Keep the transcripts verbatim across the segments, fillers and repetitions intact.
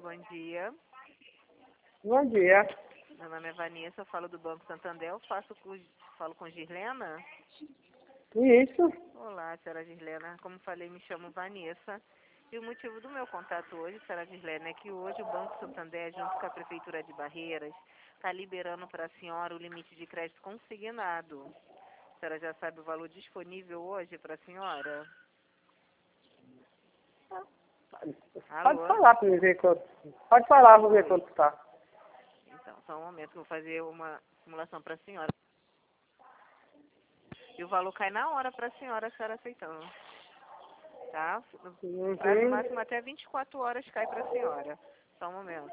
bom dia. Bom dia. Meu nome é Vanessa, eu falo do Banco Santander, eu faço com, falo com Gislena. Isso. Olá, senhora Gislena. Como falei, me chamo Vanessa. E o motivo do meu contato hoje, senhora Gislena, é que hoje o Banco Santander, junto com a Prefeitura de Barreiras, está liberando para a senhora o limite de crédito consignado. A senhora já sabe o valor disponível hoje para a senhora? Pode Alô? falar para mim ver quanto. Pode falar, vou ver quanto tá. Então, só um momento que eu vou fazer uma simulação para a senhora. E o valor cai na hora para a senhora, a senhora aceitando. Tá? No prazo Uhum. máximo até vinte e quatro horas cai para a senhora. Só um momento.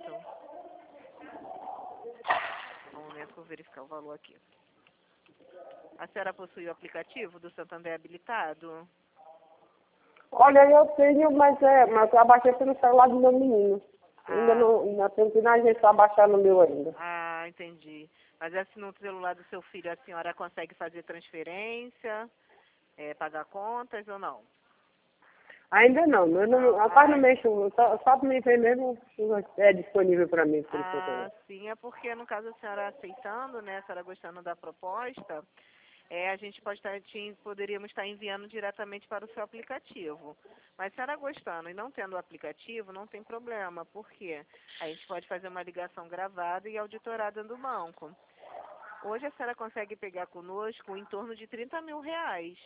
Só um momento que eu vou verificar o valor aqui. A senhora possui o aplicativo do Santander habilitado? Olha, eu tenho, mas é, mas eu abaixei pelo celular do meu menino. Ainda Ah, não, ainda tenho que ir na agência pra baixar no meu ainda. ah, entendi. Mas assim, no celular do seu filho, a senhora consegue fazer transferência, é, pagar contas ou não? Ainda não, eu não, Não. rapaz, não Ah, mexo, só, só para me ver mesmo se é disponível para mim, por enquanto. ah, sim, é porque no caso a senhora aceitando, né, a senhora gostando da proposta, é, a gente pode estar, te- poderíamos estar enviando diretamente para o seu aplicativo. Mas se a senhora gostando e não tendo o aplicativo, não tem problema, porque a gente pode fazer uma ligação gravada e auditorada do banco. Hoje a senhora consegue pegar conosco em torno de trinta mil reais.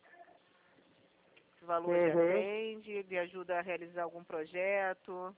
Esse valor lhe Uhum. atende, lhe ajuda a realizar algum projeto.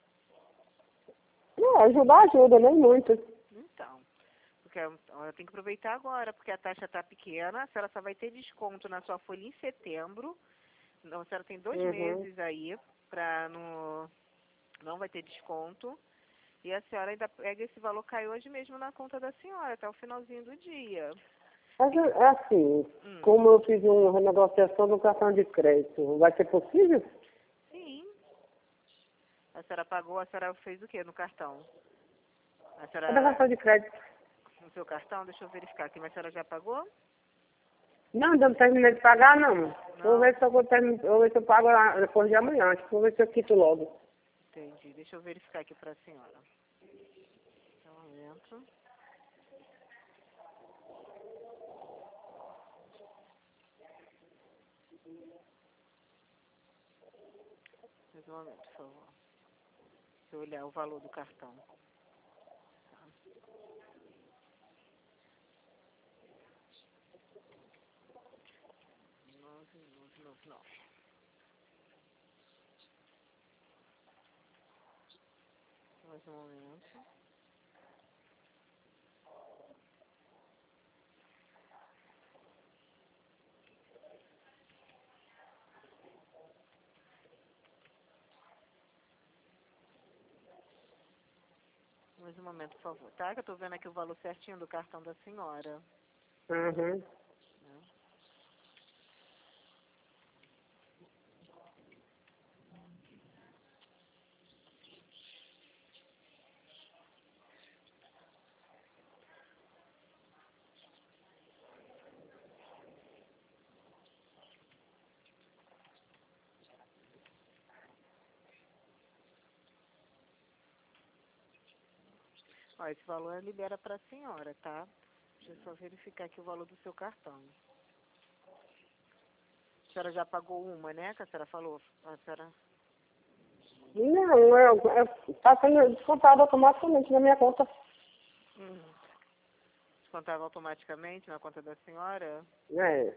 Não, ajudar ajuda, nem muito. Então, porque eu eu tenho que aproveitar agora, porque a taxa está pequena, a senhora só vai ter desconto na sua folha em setembro. Então, a senhora tem dois Uhum. meses aí para no não vai ter desconto. E a senhora ainda pega esse valor, cai hoje mesmo na conta da senhora, até o finalzinho do dia. Mas Fica- é assim, Hum, como eu fiz uma renegociação do cartão de crédito, vai ser possível? sim. A senhora pagou, a senhora fez o que no cartão? A Cadê o senhora, cartão de crédito? no seu cartão, deixa eu verificar aqui, mas a senhora já pagou? Não, ainda não terminei de pagar, não. Vou Não, ver se eu, vou termi- vou ver se eu pago lá depois de amanhã. Acho que vou ver se eu quito logo. entendi. Deixa eu verificar aqui para a senhora. Só um momento. Mais um momento, por favor. Deixa eu olhar o valor do cartão. Tá. Nove, nove, nove, nove. Mais um momento. Mais um momento, por favor. Tá? Que eu tô vendo aqui o valor certinho do cartão da senhora. Uhum. Né? Ó, esse valor libera para a senhora, tá? Deixa eu só verificar aqui o valor do seu cartão. A senhora já pagou uma, né? Que a senhora falou. A senhora... Não, é, é, tá sendo descontado automaticamente na minha conta. Hum. Descontava automaticamente na conta da senhora? É.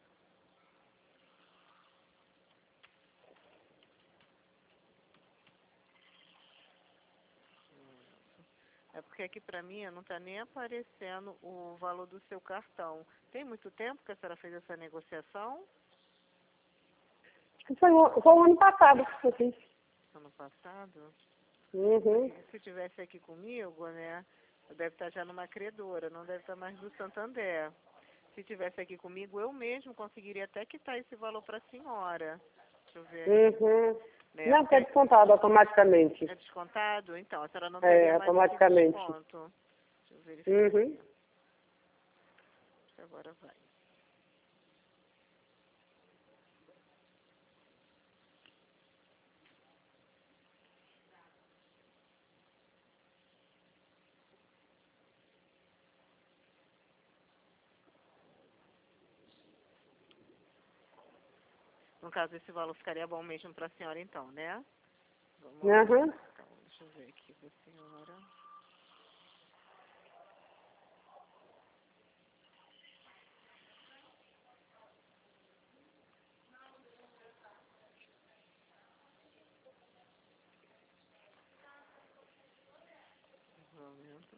É porque aqui pra mim não tá nem aparecendo o valor do seu cartão. Tem muito tempo que a senhora fez essa negociação? Foi, o- foi o ano passado que eu fiz. Ano passado? Uhum. Porque se tivesse aqui comigo, né? Deve estar já numa credora, não deve estar mais do Santander. Se tivesse aqui comigo, eu mesmo conseguiria até quitar esse valor para a senhora. Deixa eu ver aqui. Uhum. Né? Não, que é Porque descontado automaticamente. é descontado? Então, a senhora não É, teria mais esse automaticamente. desconto. Deixa eu verificar Uhum. aqui. Acho que agora vai. No caso, esse valor ficaria bom mesmo para a senhora, então, né? Vamos lá. Aham. Então, deixa eu ver aqui para a senhora. Um momento.